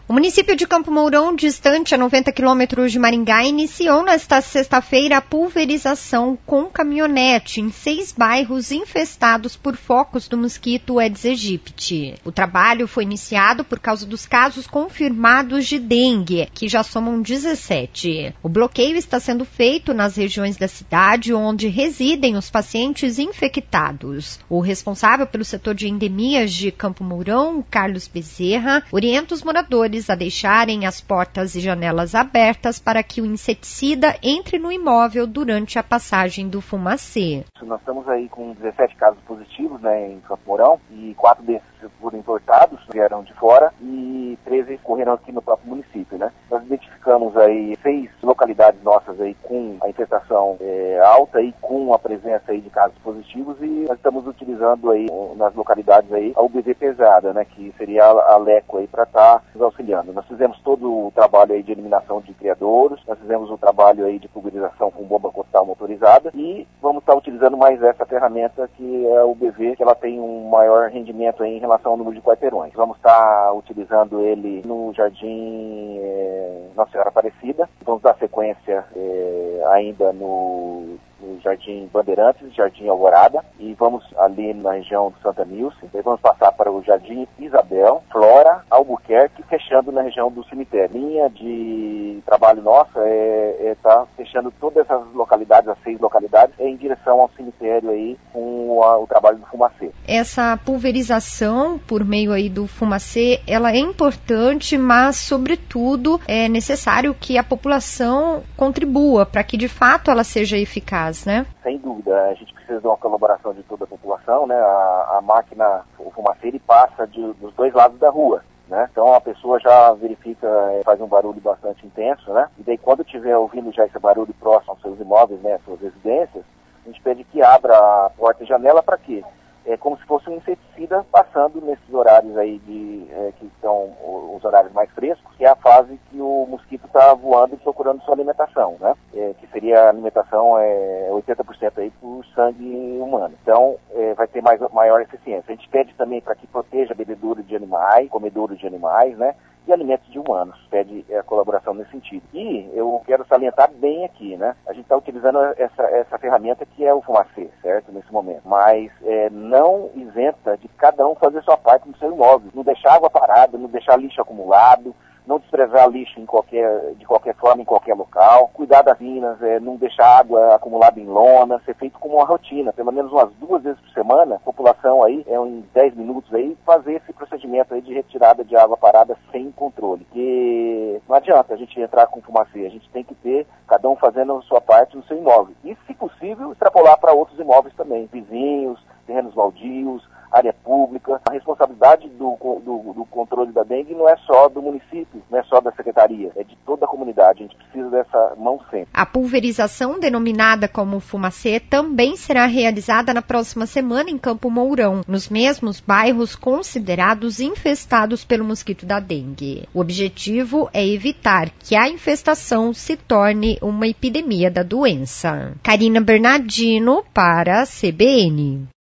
O município de Campo Mourão, distante a 90 quilômetros de Maringá, iniciou nesta sexta-feira a pulverização com caminhonete em 6 bairros infestados por focos do mosquito Aedes aegypti. O trabalho foi iniciado por causa dos casos confirmados de dengue, que já somam 17. O bloqueio está sendo feito nas regiões da cidade onde residem os pacientes infectados. O responsável pelo setor de endemias de Campo Mourão, Carlos Bezerra, orienta os moradores a deixarem as portas e janelas abertas para que o inseticida entre no imóvel durante a passagem do fumacê. Nós estamos aí com 17 casos positivos, em Campo Mourão, e 4 desses foram importados, vieram de fora, e 13 correram aqui no próprio município, Nós identificamos aí 6 localidades nossas aí com a infestação alta e com a presença aí de casos positivos, e nós estamos utilizando aí nas localidades aí a UBV pesada, que seria a LECO aí para estar nos auxiliando. Nós fizemos todo o trabalho aí de eliminação de criadouros, nós fizemos o trabalho aí de pulverização com bomba costal motorizada e vamos estar utilizando mais essa ferramenta que é a UBV, que ela tem um maior rendimento aí em relação ao número de quarteirões. Vamos estar utilizando ele no Jardim Nossa Senhora Aparecida, vamos dar sequência ainda no Jardim Bandeirantes, Jardim Alvorada, e vamos ali na região do Santa Nilce, e vamos passar para o Jardim Isabel, Flora, Albuquerque, fechando na região do cemitério. Linha de trabalho nossa tá fechando todas essas localidades, as 6 localidades, em direção ao cemitério aí, com o trabalho do fumacê. Essa pulverização por meio aí do fumacê, ela é importante, mas sobretudo é necessário que a população contribua para que de fato ela seja eficaz, Sem dúvida, a gente precisa de uma colaboração de toda a população, A máquina, o fumacê, ele passa dos 2 lados da rua, Então a pessoa já verifica, faz um barulho bastante intenso, E daí quando estiver ouvindo já esse barulho próximo aos seus imóveis, às suas residências, a gente pede que abra a porta e janela para quê? É como se fosse um inseticida passando nesses horários aí que são os horários mais frescos, que é a fase que o mosquito está voando e procurando sua alimentação, que seria a alimentação 80% aí por sangue humano. Então, vai ter maior eficiência. A gente pede também para que proteja bebedouro de animais, comedouro de animais, e alimentos de humanos, pede a colaboração nesse sentido. E eu quero salientar bem aqui, A gente está utilizando essa ferramenta que é o fumacê, certo? Nesse momento. Mas não isenta de cada um fazer sua parte no seu imóvel. Não deixar água parada, não deixar lixo acumulado, não desprezar lixo de qualquer forma, em qualquer local, cuidar das minas, não deixar água acumulada em lona, ser feito como uma rotina, pelo menos umas 2 vezes por semana, a população aí, em 10 minutos aí, fazer esse procedimento aí de retirada de água parada sem controle. Porque não adianta a gente entrar com fumacê, a gente tem que ter cada um fazendo a sua parte no seu imóvel. E, se possível, extrapolar para outros imóveis também, vizinhos, terrenos baldios, área pública. A responsabilidade do controle da dengue não é só do município, não é só da secretaria, é de toda a comunidade. A gente precisa dessa mão sempre. A pulverização, denominada como fumacê, também será realizada na próxima semana em Campo Mourão, nos mesmos bairros considerados infestados pelo mosquito da dengue. O objetivo é evitar que a infestação se torne uma epidemia da doença. Karina Bernardino para a CBN.